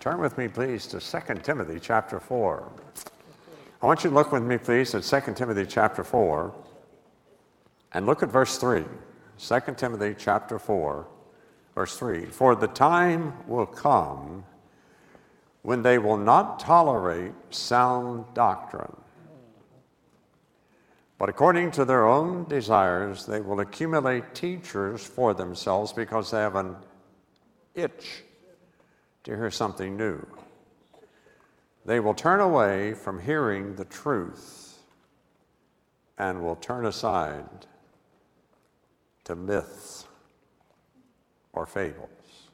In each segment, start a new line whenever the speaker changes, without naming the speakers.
Turn with me, please, to 2 Timothy chapter 4. I want you to look with me, please, at 2 Timothy chapter 4, and look at verse 3. 2 Timothy chapter 4, verse 3. For the time will come when they will not tolerate sound doctrine, but according to their own desires, they will accumulate teachers for themselves because they have an itch to hear something new. They will turn away from hearing the truth and will turn aside to myths or fables.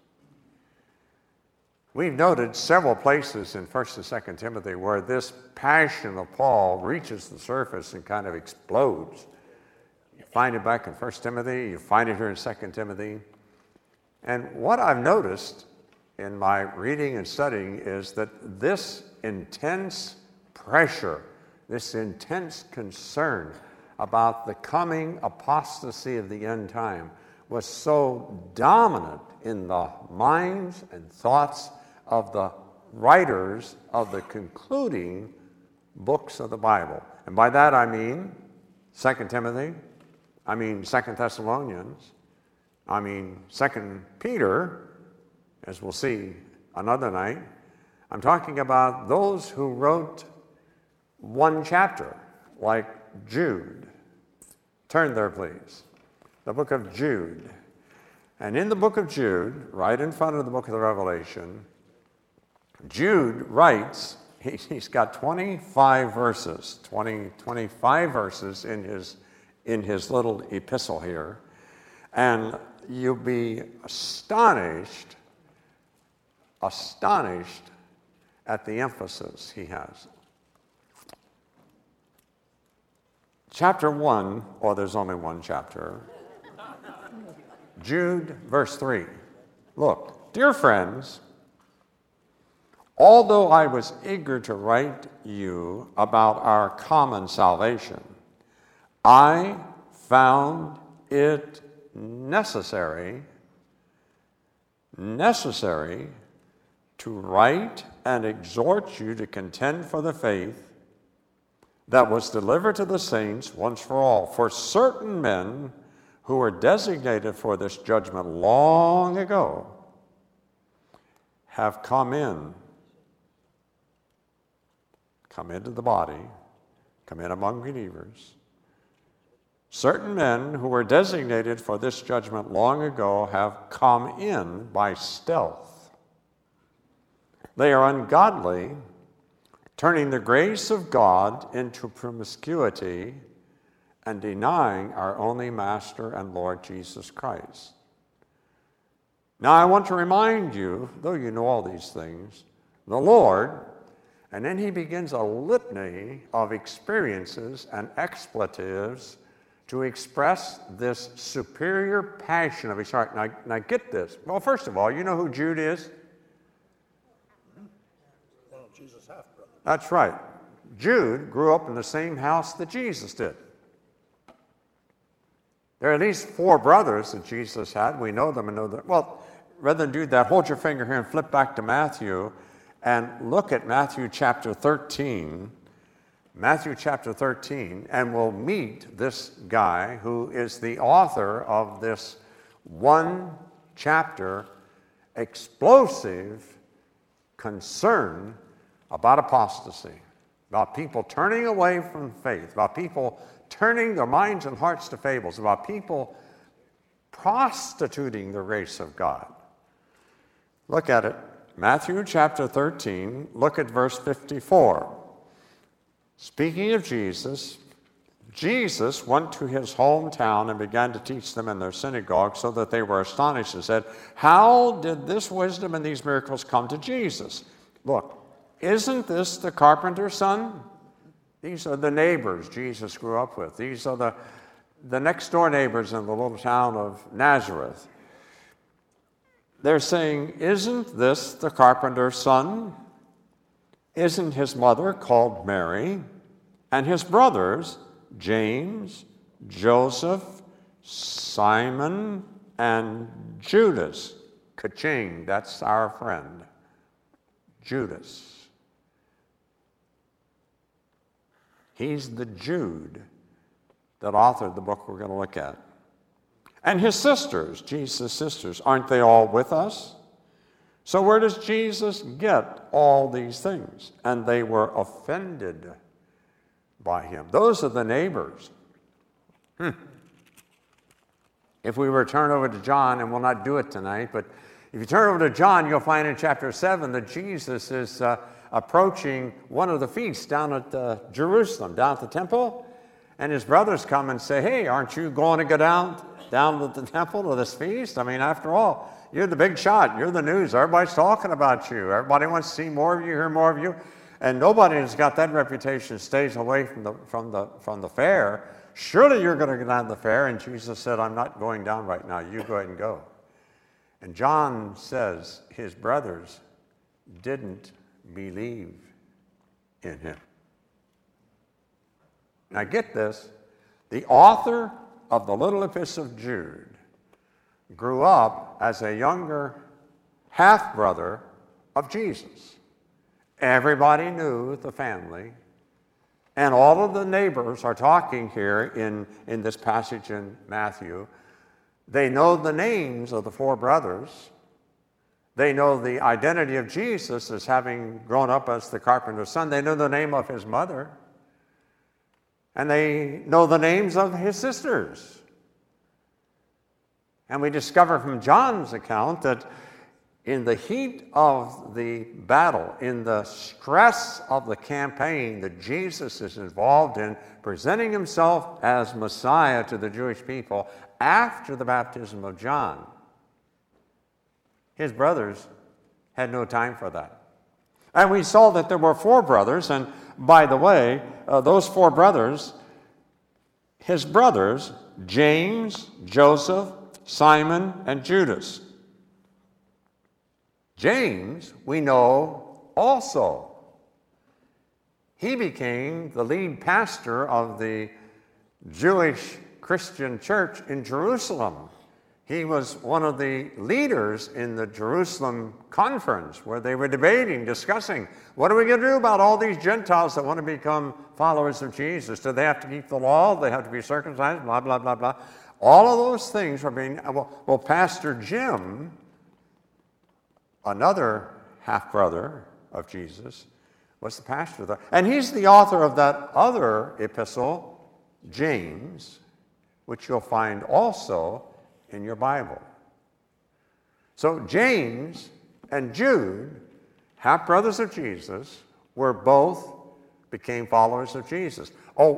We've noted several places in 1st and 2nd Timothy where this passion of Paul reaches the surface and kind of explodes. You find it back in 1st Timothy, you find it here in 2nd Timothy. And what I've noticed in my reading and studying is that this intense pressure, this intense concern about the coming apostasy of the end time was so dominant in the minds and thoughts of the writers of the concluding books of the Bible. And by that I mean 2 Timothy, I mean 2 Thessalonians, I mean 2 Peter, as we'll see another night. I'm talking about those who wrote one chapter, like Jude. Turn there, please. The book of Jude. And in the book of Jude, right in front of the book of the Revelation, Jude writes, he's got 25 verses, 25 verses in his little epistle here. And you'll be astonished at the emphasis he has. Chapter 1, or there's only one chapter. Jude, verse 3. Look, dear friends, although I was eager to write you about our common salvation, I found it necessary to write and exhort you to contend for the faith that was delivered to the saints once for all. For certain men who were designated for this judgment long ago have come into the body, come in among believers. Certain men who were designated for this judgment long ago have come in by stealth. They are ungodly, turning the grace of God into promiscuity and denying our only Master and Lord Jesus Christ. Now I want to remind you, though you know all these things, the Lord, and then he begins a litany of experiences and expletives to express this superior passion of his heart. Now get this. Well, first of all, you know who Jude is?
Jesus' half-brother.
That's right. Jude grew up in the same house that Jesus did. There are at least 4 brothers that Jesus had. We know them and know that. Well, rather than do that, hold your finger here and flip back to Matthew and look at Matthew chapter 13. Matthew chapter 13, and we'll meet this guy who is the author of this one chapter explosive concern about apostasy, about people turning away from faith, about people turning their minds and hearts to fables, about people prostituting the grace of God. Look at it. Matthew chapter 13, look at verse 54. Speaking of Jesus, Jesus went to his hometown and began to teach them in their synagogue so that they were astonished and said, how did this wisdom and these miracles come to Jesus? Look, isn't this the carpenter's son? These are the neighbors Jesus grew up with. These are the next door neighbors in the little town of Nazareth. They're saying, isn't this the carpenter's son? Isn't his mother called Mary? And his brothers, James, Joseph, Simon, and Judas. Ka-ching, that's our friend. Judas. He's the Jude that authored the book we're going to look at. And his sisters, Jesus' sisters, aren't they all with us? So where does Jesus get all these things? And they were offended by him. Those are the neighbors. If we were to turn over to John, and we'll not do it tonight, but if you turn over to John, you'll find in chapter 7 that Jesus is approaching one of the feasts down at Jerusalem, down at the temple. And his brothers come and say, hey, aren't you going to go down to the temple to this feast? I mean, after all, you're the big shot. You're the news. Everybody's talking about you. Everybody wants to see more of you, hear more of you. And nobody who's got that reputation stays away from the fair. Surely you're going to go down to the fair. And Jesus said, I'm not going down right now. You go ahead and go. And John says his brothers didn't believe in him. Now get this, the author of the little epistle of Jude grew up as a younger half-brother of Jesus. Everybody knew the family, and all of the neighbors are talking here in this passage in Matthew. They know the names of the four brothers. They know the identity of Jesus as having grown up as the carpenter's son. They know the name of his mother. And they know the names of his sisters. And we discover from John's account that in the heat of the battle, in the stress of the campaign that Jesus is involved in, presenting himself as Messiah to the Jewish people after the baptism of John, his brothers had no time for that. And we saw that there were four brothers, and by the way, those four brothers, his brothers, James, Joseph, Simon, and Judas. James, we know also. He became the lead pastor of the Jewish Christian church in Jerusalem. He was one of the leaders in the Jerusalem conference where they were debating, discussing, what are we going to do about all these Gentiles that want to become followers of Jesus? Do they have to keep the law? Do they have to be circumcised? Blah, blah, blah, blah. All of those things were being, well, Pastor Jim, another half-brother of Jesus, was the pastor there. And he's the author of that other epistle, James, which you'll find also in your Bible. So James and Jude, half-brothers of Jesus, became followers of Jesus.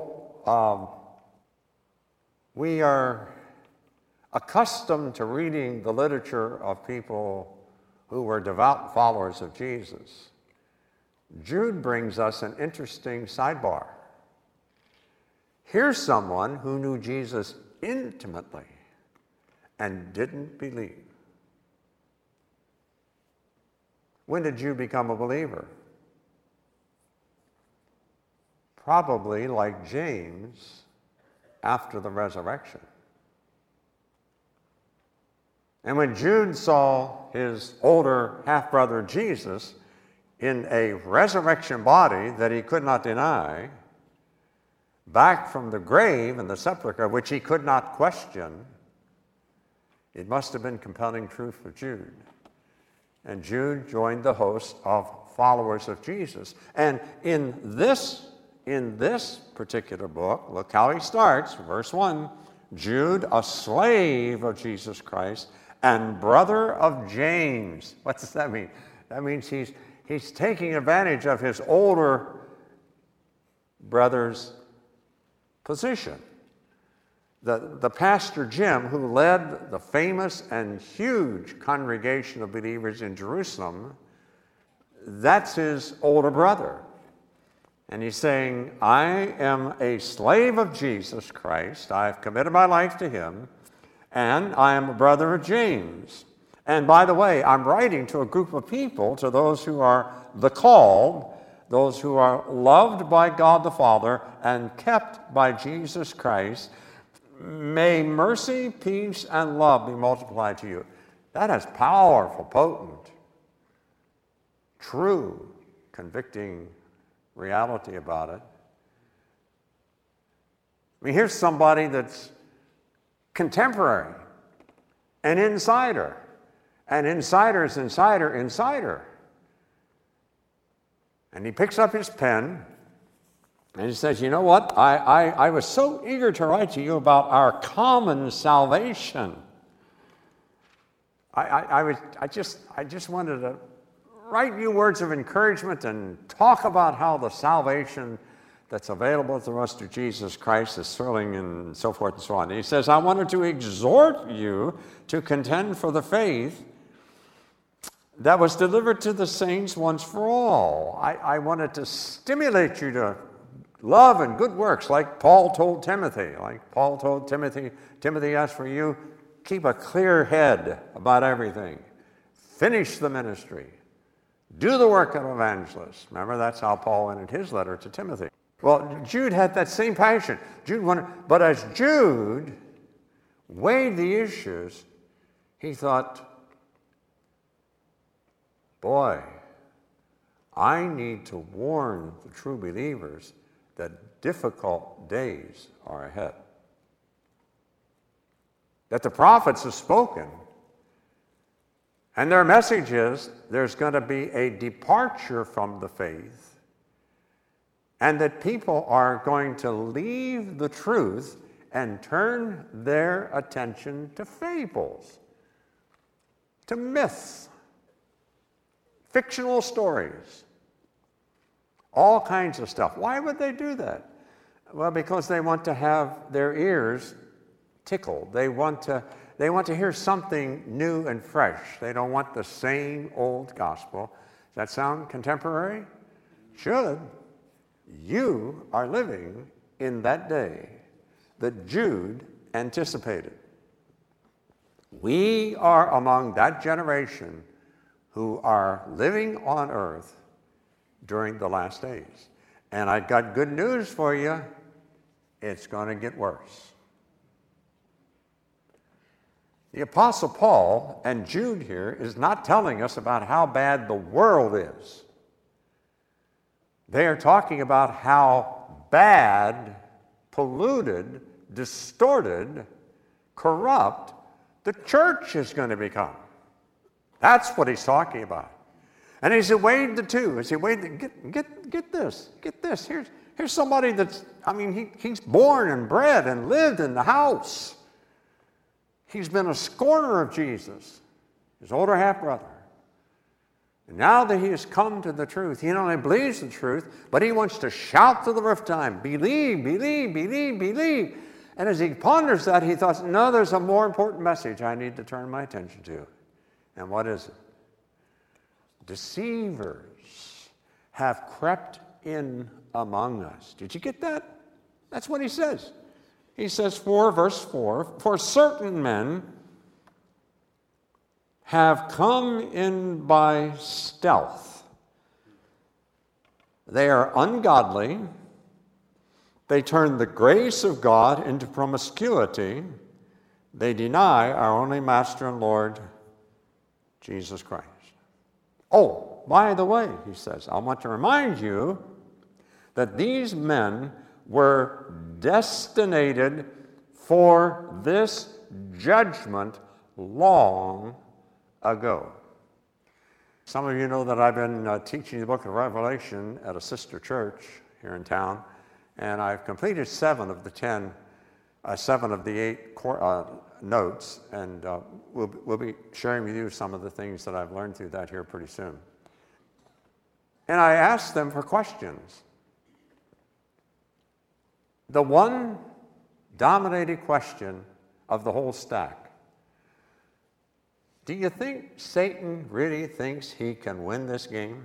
We are accustomed to reading the literature of people who were devout followers of Jesus. Jude brings us an interesting sidebar. Here's someone who knew Jesus intimately and didn't believe. When did Jude become a believer? Probably like James after the resurrection. And when Jude saw his older half-brother Jesus in a resurrection body that he could not deny, back from the grave and the sepulchre, which he could not question, it must have been compelling truth for Jude. And Jude joined the host of followers of Jesus. And in this particular book, look how he starts, verse 1, Jude, a slave of Jesus Christ and brother of James. What does that mean? That means he's taking advantage of his older brother's position. The Pastor Jim, who led the famous and huge congregation of believers in Jerusalem, that's his older brother. And he's saying, I am a slave of Jesus Christ. I've committed my life to him, and I am a brother of James. And by the way, I'm writing to a group of people, to those who are the called, those who are loved by God the Father and kept by Jesus Christ. May mercy, peace, and love be multiplied to you. That is powerful, potent. true, convicting reality about it. I mean, here's somebody that's contemporary, an insider, an insider's insider. And he picks up his pen and he says, you know what? I was so eager to write to you about our common salvation. I just wanted to write you words of encouragement and talk about how the salvation that's available to us through Jesus Christ is thrilling and so forth and so on. And he says, I wanted to exhort you to contend for the faith that was delivered to the saints once for all. I wanted to stimulate you to love and good works, like Paul told Timothy. Timothy, as for you, keep a clear head about everything. Finish the ministry. Do the work of evangelists. Remember, that's how Paul ended his letter to Timothy. Well, Jude had that same passion. But as Jude weighed the issues, he thought, boy, I need to warn the true believers that difficult days are ahead. That the prophets have spoken, and their message is there's going to be a departure from the faith, and that people are going to leave the truth and turn their attention to fables, to myths, fictional stories, all kinds of stuff. Why would they do that? Well, because they want to have their ears tickled. They want to hear something new and fresh. They don't want the same old gospel. Does that sound contemporary? Should. You are living in that day that Jude anticipated. We are among that generation who are living on earth during the last days. And I got good news for you. It's going to get worse. The Apostle Paul and Jude here is not telling us about how bad the world is. They are talking about how bad, polluted, distorted, corrupt the church is going to become. That's what he's talking about. And as he weighed the two, get this. Here's somebody that's, he's born and bred and lived in the house. He's been a scorner of Jesus, his older half-brother. And now that he has come to the truth, he not only believes the truth, but he wants to shout to the rooftop, believe, believe, believe, believe. And as he ponders that, he thought, no, there's a more important message I need to turn my attention to. And what is it? Deceivers have crept in among us. Did you get that? That's what he says. He says, verse 4, for certain men have come in by stealth. They are ungodly. They turn the grace of God into promiscuity. They deny our only Master and Lord, Jesus Christ. Oh, by the way, he says, I want to remind you that these men were destinated for this judgment long ago. Some of you know that I've been teaching the book of Revelation at a sister church here in town, and I've completed 7 of the 8 notes, and we'll be sharing with you some of the things that I've learned through that here pretty soon. And I asked them for questions. The one dominating question of the whole stack: do you think Satan really thinks he can win this game?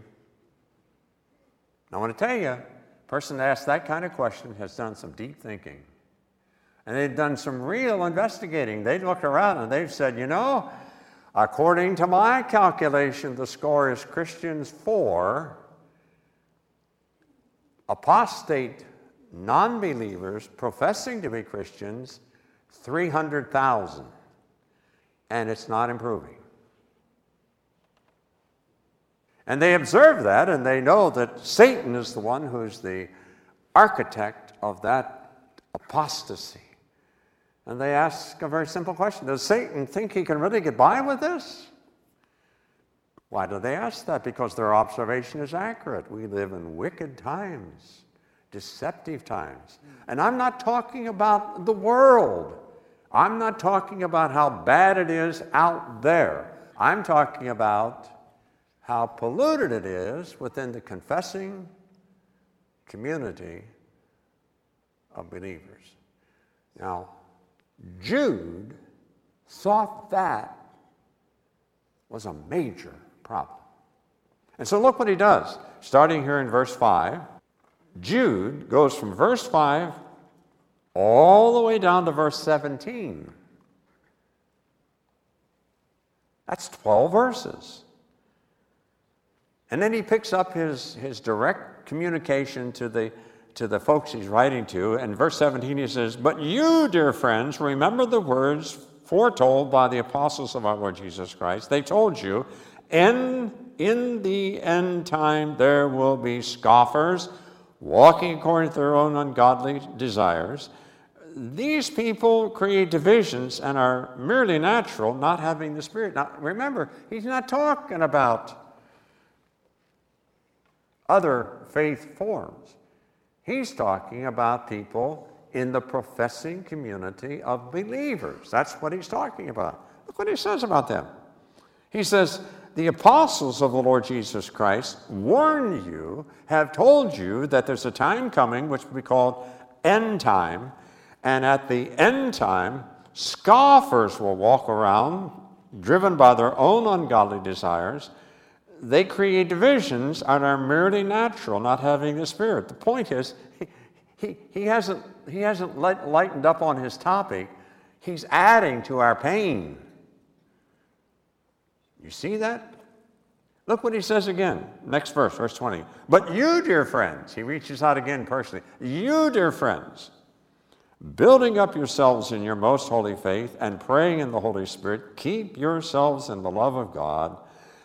I want to tell you, a person that asked that kind of question has done some deep thinking. And they've done some real investigating. They've looked around and they've said, according to my calculation, the score is Christians 4, apostate non-believers professing to be Christians, 300,000. And it's not improving. And they observe that, and they know that Satan is the one who's the architect of that apostasy. And they ask a very simple question. Does Satan think he can really get by with this? Why do they ask that? Because their observation is accurate. We live in wicked times, deceptive times. And I'm not talking about the world. I'm not talking about how bad it is out there. I'm talking about how polluted it is within the confessing community of believers. Now, Jude thought that was a major problem. And so look what he does. Starting here in verse 5, Jude goes from verse 5 all the way down to verse 17. That's 12 verses. And then he picks up his direct communication to the folks he's writing to. And verse 17 he says, "But you, dear friends, remember the words foretold by the apostles of our Lord Jesus Christ. They told you, in the end time there will be scoffers, walking according to their own ungodly desires. These people create divisions and are merely natural, not having the Spirit." Now remember, he's not talking about other faith forms. He's talking about people in the professing community of believers. That's what he's talking about. Look what he says about them. He says, "The apostles of the Lord Jesus Christ warn you, have told you that there's a time coming which will be called end time, and at the end time, scoffers will walk around, driven by their own ungodly desires. They create divisions and are merely natural, not having the Spirit." The point is, he hasn't lightened up on his topic. He's adding to our pain. You see that? Look what he says again. Next verse, verse 20. "But you, dear friends," he reaches out again personally, "you, dear friends, building up yourselves in your most holy faith and praying in the Holy Spirit, keep yourselves in the love of God,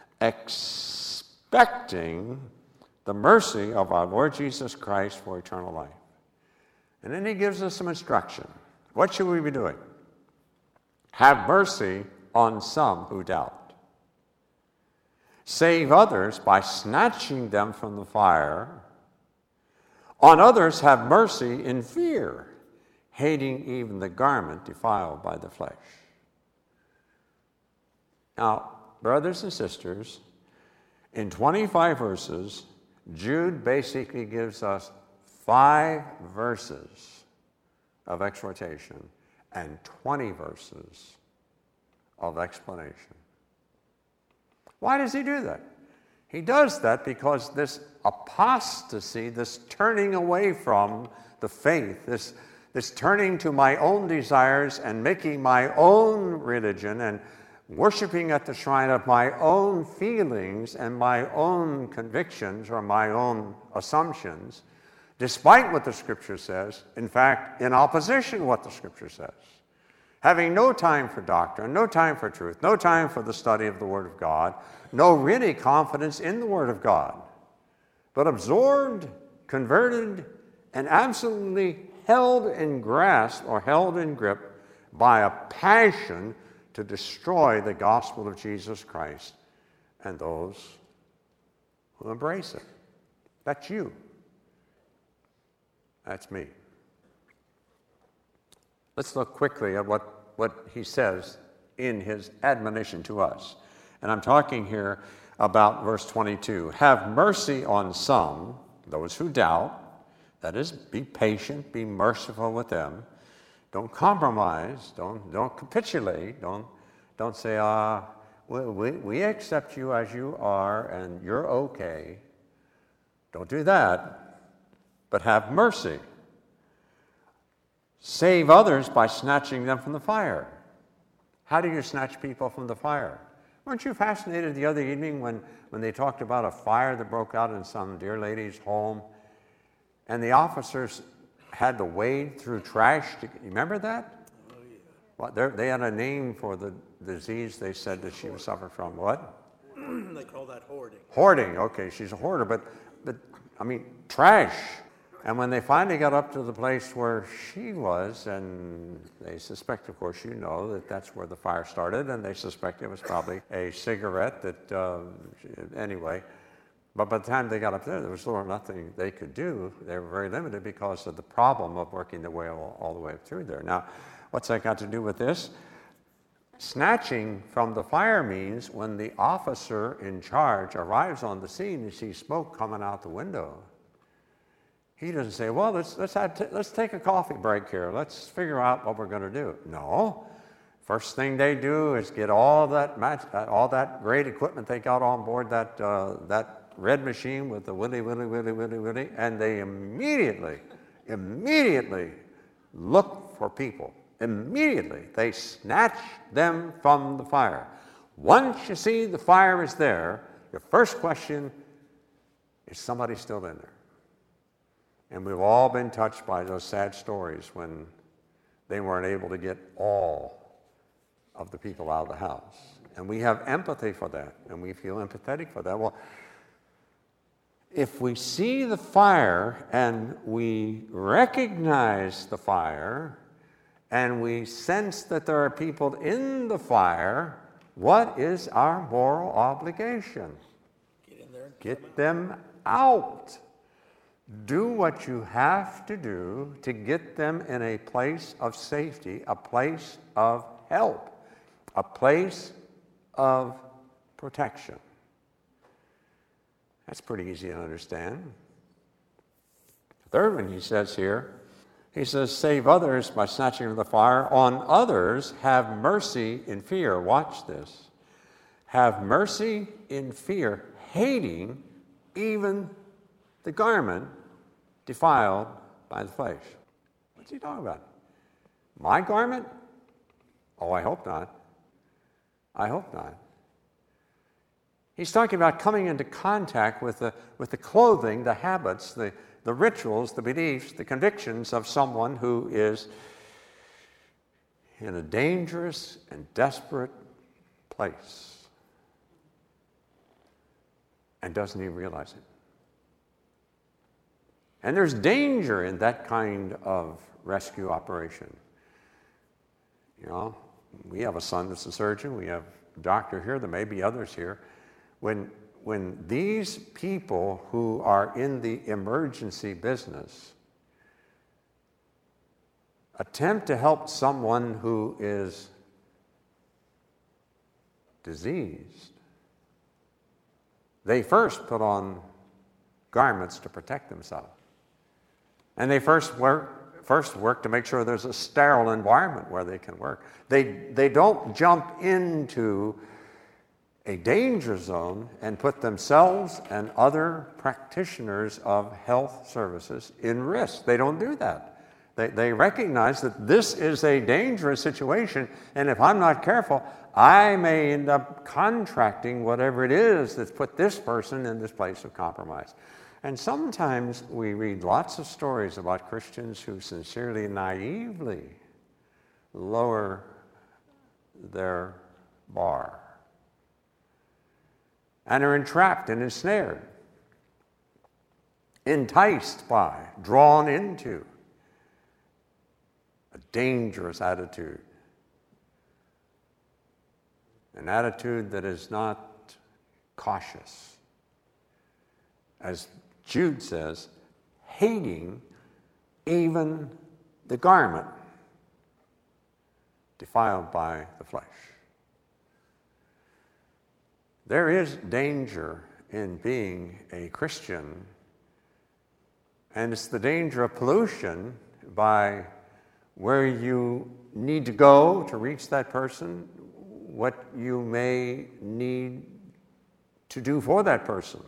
expecting the mercy of our Lord Jesus Christ for eternal life." And then he gives us some instruction. What should we be doing? "Have mercy on some who doubt. Save others by snatching them from the fire. On others have mercy in fear, hating even the garment defiled by the flesh." Now, brothers and sisters, in 25 verses, Jude basically gives us 5 verses of exhortation and 20 verses of explanation. Why does he do that? He does that because this apostasy, this turning away from the faith, this turning to my own desires and making my own religion and worshiping at the shrine of my own feelings and my own convictions or my own assumptions, despite what the Scripture says, in fact, in opposition to what the Scripture says. Having no time for doctrine, no time for truth, no time for the study of the Word of God, no really confidence in the Word of God, but absorbed, converted, and absolutely held in grasp or held in grip by a passion to destroy the gospel of Jesus Christ and those who embrace it. That's you. That's me. Let's look quickly at what he says in his admonition to us. And I'm talking here about verse 22. "Have mercy on some, those who doubt." That is, be patient, be merciful with them. Don't compromise, don't capitulate, don't say, we accept you as you are and you're okay. Don't do that, but have mercy. Save others by snatching them from the fire. How do you snatch people from the fire? Weren't you fascinated the other evening when they talked about a fire that broke out in some dear lady's home, and the officers had to wade through trash? You remember that?
Oh, yeah.
Well, they had a name for the disease they said that she was suffering from. What?
They call that hoarding.
Hoarding, okay, she's a hoarder, but I mean, trash. And when they finally got up to the place where she was, and they suspect, of course, you know, that that's where the fire started, and they suspect it was probably a cigarette that, anyway. But by the time they got up there was little or nothing they could do. They were very limited because of the problem of working their way all the way through there. Now, what's that got to do with this? Snatching from the fire means when the officer in charge arrives on the scene and sees smoke coming out the window, he doesn't say, well, let's take a coffee break here. Let's figure out what we're going to do. No. First thing they do is get all that great equipment they got on board that red machine with the willy, and they immediately look for people. Immediately, they snatch them from the fire. Once you see the fire is there, your first question is somebody still in there? And we've all been touched by those sad stories when they weren't able to get all of the people out of the house. And we have empathy for that, and we feel empathetic for that. Well, if we see the fire and we recognize the fire and we sense that there are people in the fire, what is our moral obligation?
Get in there.
Get them out. Do what you have to do to get them in a place of safety, a place of help, a place of protection. That's pretty easy to understand. The third one he says here, he says, save others by snatching from the fire. On others, have mercy in fear. Watch this. Have mercy in fear, hating even the garment defiled by the flesh. What's he talking about? My garment? Oh, I hope not. I hope not. He's talking about coming into contact with the clothing, the habits, the rituals, the beliefs, the convictions of someone who is in a dangerous and desperate place and doesn't even realize it. And there's danger in that kind of rescue operation. You know, we have a son that's a surgeon. We have a doctor here. There may be others here. When these people who are in the emergency business attempt to help someone who is diseased, they first put on garments to protect themselves. And they first work to make sure there's a sterile environment where they can work. They don't jump into a danger zone and put themselves and other practitioners of health services in risk. They don't do that. They recognize that this is a dangerous situation, and if I'm not careful, I may end up contracting whatever it is that's put this person in this place of compromise. And sometimes we read lots of stories about Christians who sincerely, naively lower their bar and are entrapped and ensnared, enticed by, drawn into a dangerous attitude, an attitude that is not cautious. As Jude says, hating even the garment defiled by the flesh. There is danger in being a Christian, and it's the danger of pollution by where you need to go to reach that person, what you may need to do for that person.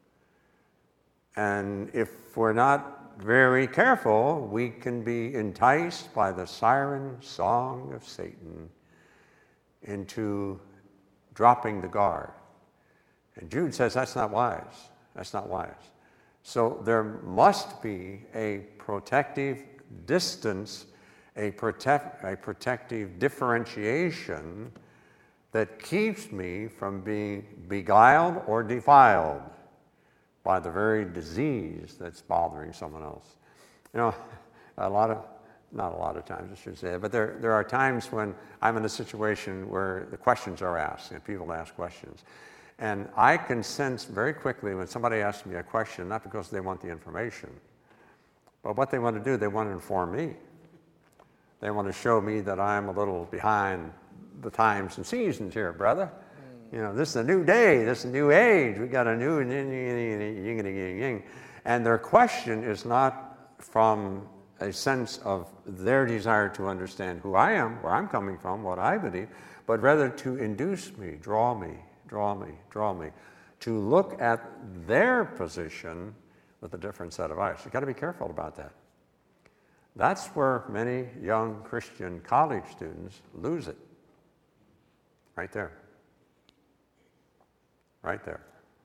And if we're not very careful, we can be enticed by the siren song of Satan into dropping the guard. And Jude says that's not wise. That's not wise. So there must be a protective distance, a protective differentiation that keeps me from being beguiled or defiled by the very disease that's bothering someone else. You know, not a lot of times, I should say, but there are times when I'm in a situation where the questions are asked, and people ask questions. And I can sense very quickly when somebody asks me a question, not because they want the information, but what they want to do, they want to inform me. They want to show me that I'm a little behind the times and seasons here, brother. You know, this is a new day, this is a new age, we got a new yin. And their question is not from a sense of their desire to understand who I am, where I'm coming from, what I believe, but rather to induce me, draw me, to look at their position with a different set of eyes. You've got to be careful about that. That's where many young Christian college students lose it. Right there. Right there.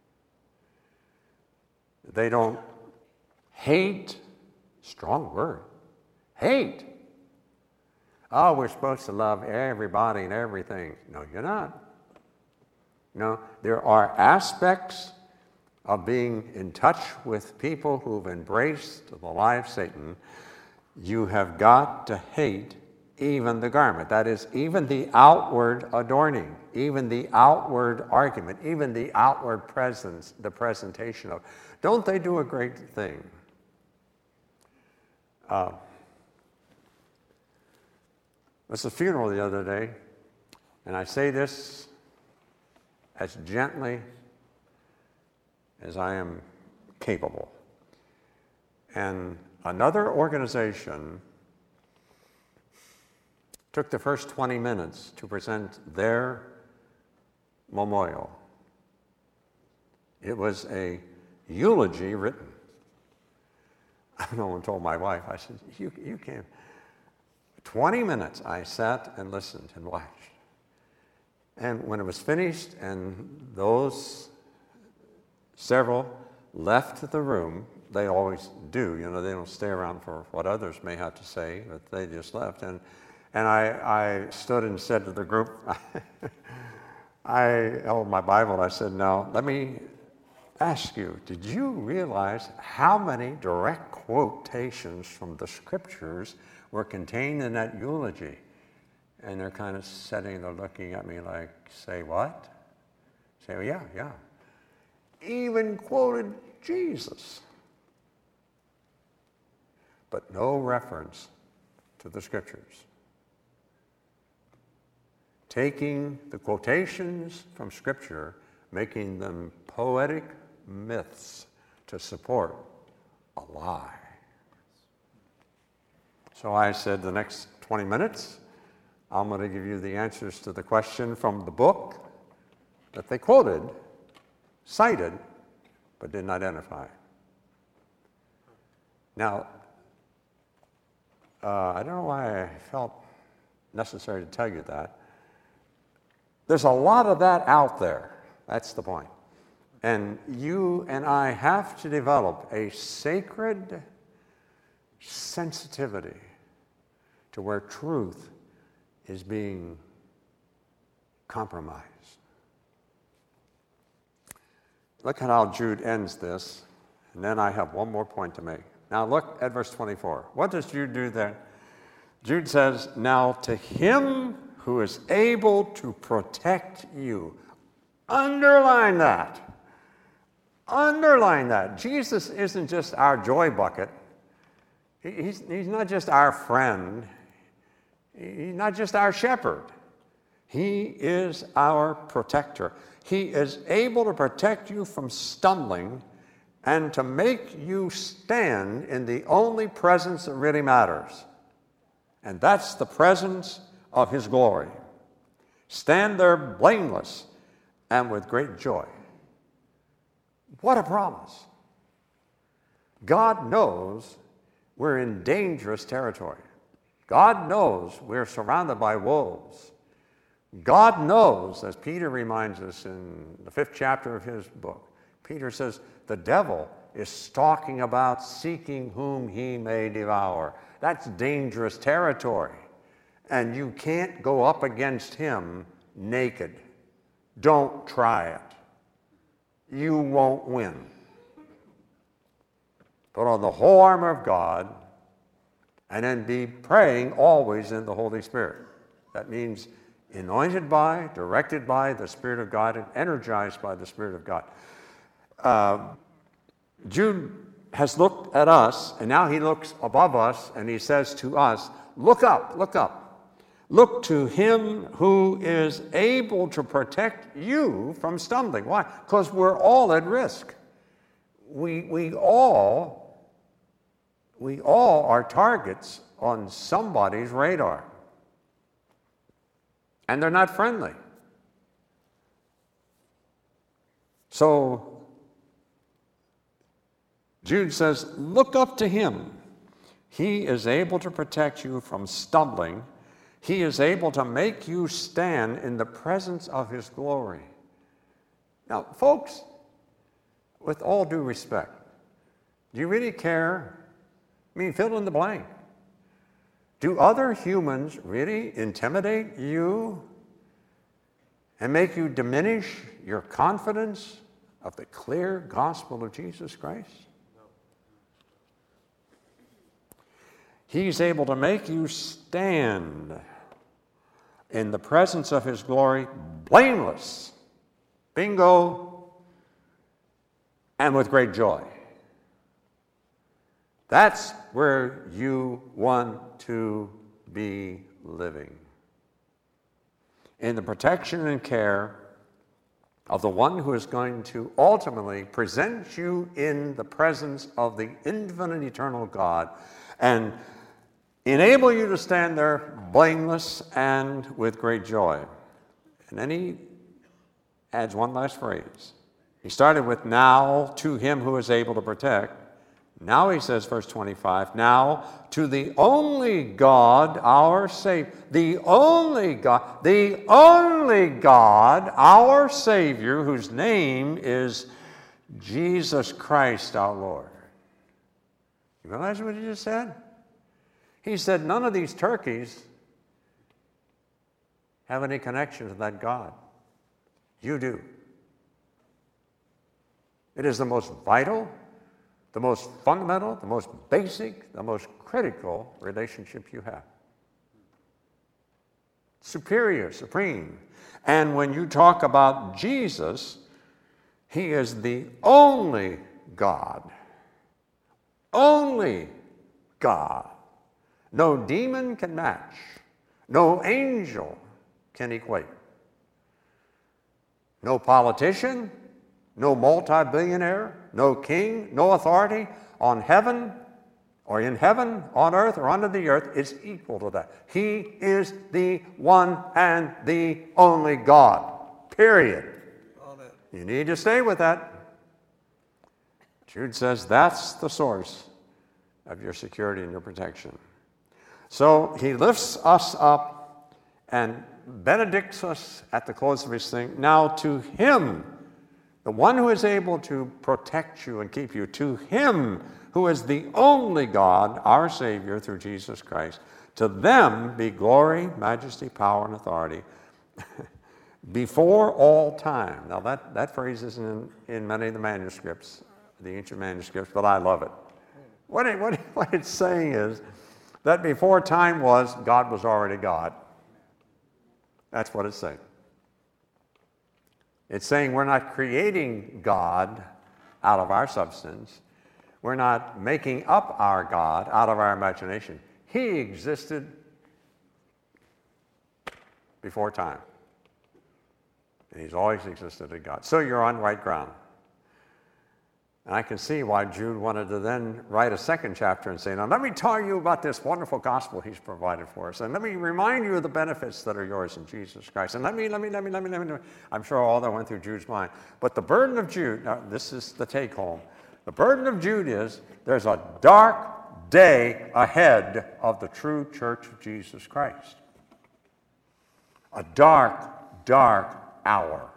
They don't hate, strong word, hate. Oh, we're supposed to love everybody and everything. No, you're not. No, there are aspects of being in touch with people who've embraced the lie of Satan. You have got to hate even the garment. That is, even the outward adorning, even the outward argument, even the outward presence, the presentation of. Don't they do a great thing? There was a funeral the other day, and I say this as gently as I am capable. And another organization took the first 20 minutes to present their memorial. It was a eulogy written. No one told my wife. I said, you can't. 20 minutes I sat and listened and watched. And when it was finished and those several left the room, they always do, you know, they don't stay around for what others may have to say, but they just left. And I stood and said to the group, I held my Bible and I said, now let me ask you, did you realize how many direct quotations from the scriptures were contained in that eulogy? And they're kind of sitting there looking at me like, say what? Say, well, yeah. Even quoted Jesus. But no reference to the scriptures. Taking the quotations from scripture, making them poetic myths to support a lie. So I said the next 20 minutes, I'm going to give you the answers to the question from the book that they quoted, cited, but didn't identify. Now, I don't know why I felt necessary to tell you that. There's a lot of that out there. That's the point. And you and I have to develop a sacred sensitivity to where truth is being compromised. Look at how Jude ends this, and then I have one more point to make. Now look at verse 24. What does Jude do there? Jude says, now to him who is able to protect you. Underline that. Underline that. Jesus isn't just our joy bucket. He's not just our friend. He's not just our shepherd. He is our protector. He is able to protect you from stumbling and to make you stand in the only presence that really matters. And that's the presence of his glory. Stand there blameless and with great joy. What a promise. God knows we're in dangerous territory. God knows we're surrounded by wolves. God knows, as Peter reminds us in the 5th chapter of his book, Peter says, the devil is stalking about seeking whom he may devour. That's dangerous territory. And you can't go up against him naked. Don't try it. You won't win. Put on the whole armor of God, and then be praying always in the Holy Spirit. That means anointed by, directed by the Spirit of God, and energized by the Spirit of God. Jude has looked at us, and now he looks above us, and he says to us, look up, look up. Look to him who is able to protect you from stumbling. Why? Because we're all at risk. We all are targets on somebody's radar. And they're not friendly. So Jude says, look up to him. He is able to protect you from stumbling. He is able to make you stand in the presence of his glory. Now, folks, with all due respect, do you really care? I mean, fill in the blank. Do other humans really intimidate you and make you diminish your confidence of the clear gospel of Jesus Christ? No. He's able to make you stand in the presence of his glory, blameless, bingo, and with great joy. That's where you want to be living. In the protection and care of the one who is going to ultimately present you in the presence of the infinite eternal God and enable you to stand there blameless and with great joy. And then he adds one last phrase. He started with now to him who is able to protect. Now he says, verse 25, now to the only God, our Savior, the only God, our Savior, whose name is Jesus Christ our Lord. You realize what he just said? He said, none of these turkeys have any connection to that God. You do. It is the most vital, the most fundamental, the most basic, the most critical relationship you have. Superior, supreme. And when you talk about Jesus, he is the only God. Only God. No demon can match. No angel can equate. No politician, no multi-billionaire, no king, no authority on heaven or in heaven, on earth, or under the earth is equal to that. He is the one and the only God, period. Amen. You need to stay with that. Jude says that's the source of your security and your protection. So he lifts us up and benedicts us at the close of his thing. Now to him, the one who is able to protect you and keep you, to him who is the only God, our Savior, through Jesus Christ, to them be glory, majesty, power, and authority before all time. Now that phrase isn't in many of the manuscripts, the ancient manuscripts, but I love it. What it's saying is that before time was, God was already God. That's what it's saying. It's saying we're not creating God out of our substance. We're not making up our God out of our imagination. He existed before time. And he's always existed in God. So you're on right ground. And I can see why Jude wanted to then write a second chapter and say, now let me tell you about this wonderful gospel he's provided for us. And let me remind you of the benefits that are yours in Jesus Christ. And let me. I'm sure all that went through Jude's mind. But the burden of Jude, now this is the take home. The burden of Jude is there's a dark day ahead of the true church of Jesus Christ. A dark, dark hour.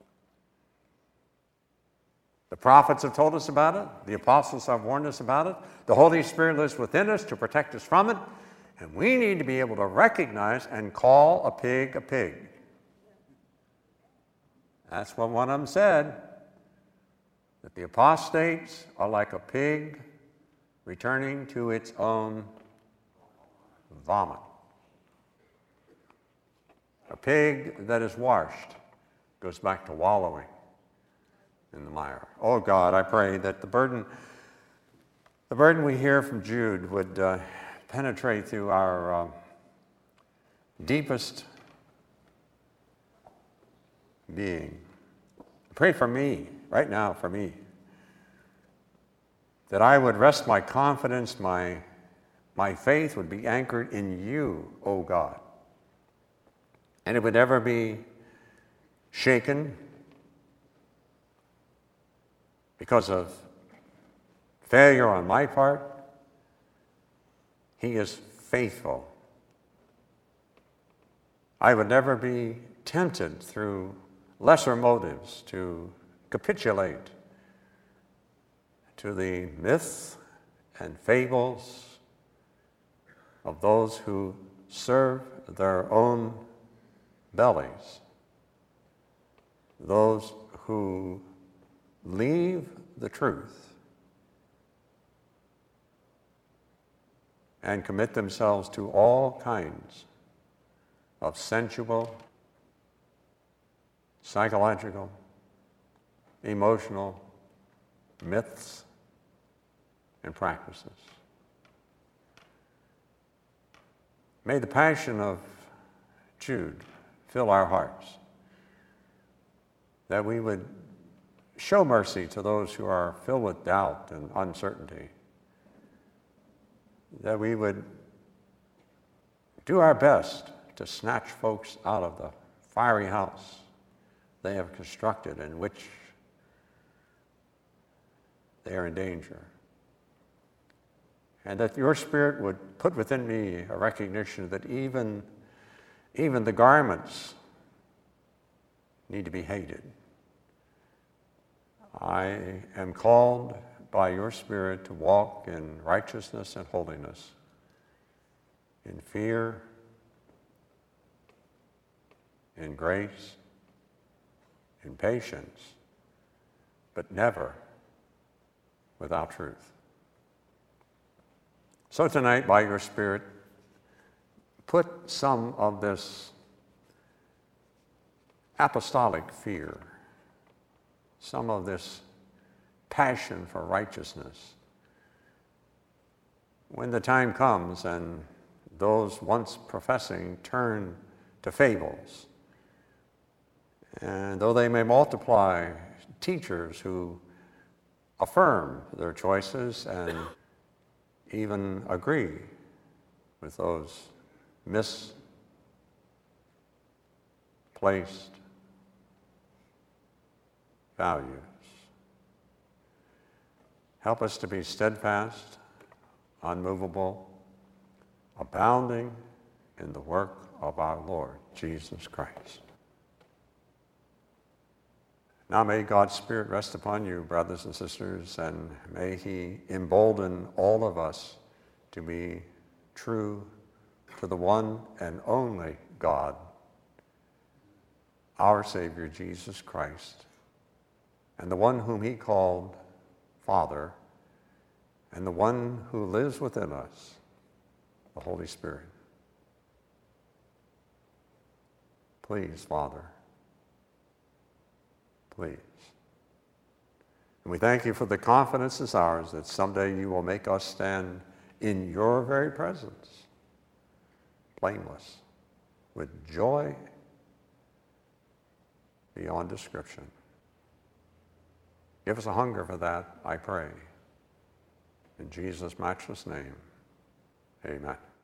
The prophets have told us about it. The apostles have warned us about it. The Holy Spirit lives within us to protect us from it. And we need to be able to recognize and call a pig a pig. That's what one of them said, that the apostates are like a pig returning to its own vomit. A pig that is washed goes back to wallowing in the mire. Oh God, I pray that the burden we hear from Jude would penetrate through our deepest being. Pray for me, right now for me, that I would rest my confidence, my faith would be anchored in you, O God. And it would never be shaken because of failure on my part. He is faithful. I would never be tempted through lesser motives to capitulate to the myths and fables of those who serve their own bellies, those who leave the truth and commit themselves to all kinds of sensual, psychological, emotional myths and practices. May the passion of Jude fill our hearts, that we would show mercy to those who are filled with doubt and uncertainty, that we would do our best to snatch folks out of the fiery house they have constructed in which they are in danger. And that your Spirit would put within me a recognition that even the garments need to be hated. I am called by your Spirit to walk in righteousness and holiness, in fear, in grace, in patience, but never without truth. So tonight, by your Spirit, put some of this apostolic fear, some of this passion for righteousness, when the time comes and those once professing turn to fables, and though they may multiply teachers who affirm their choices and even agree with those misplaced values. Help us to be steadfast, unmovable, abounding in the work of our Lord Jesus Christ. Now may God's Spirit rest upon you, brothers and sisters, and may He embolden all of us to be true to the one and only God, our Savior, Jesus Christ, and the one whom He called Father, and the one who lives within us, the Holy Spirit. Please, Father, please. And we thank you for the confidence is ours that someday you will make us stand in your very presence, blameless, with joy beyond description. Give us a hunger for that, I pray. In Jesus' matchless name, amen.